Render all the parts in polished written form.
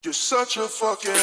You're such a fucking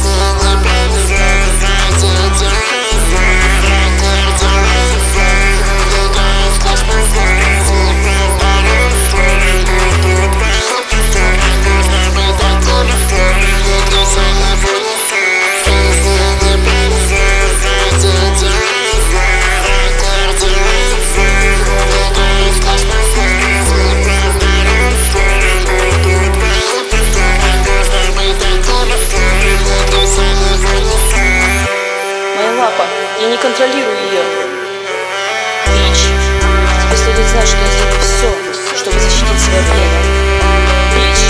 лапа. Я не контролирую ее. Бич. Тебе следует знать, что я сделаю все, чтобы защитить свое племя. Бич.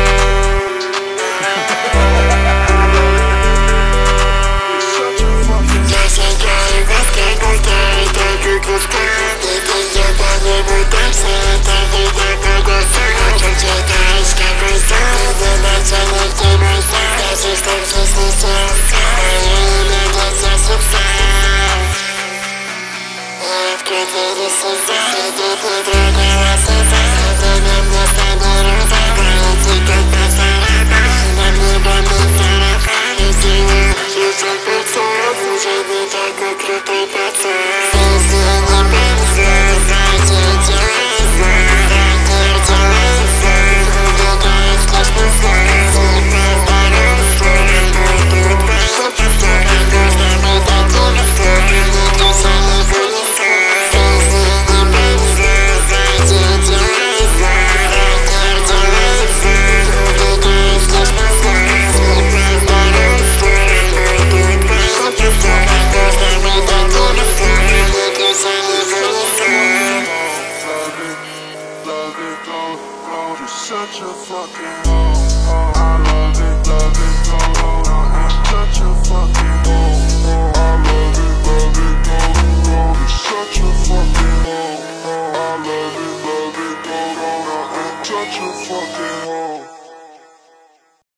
Such a fucking I love it, such a fucking I love it, it's such a fucking I love it, such a fucking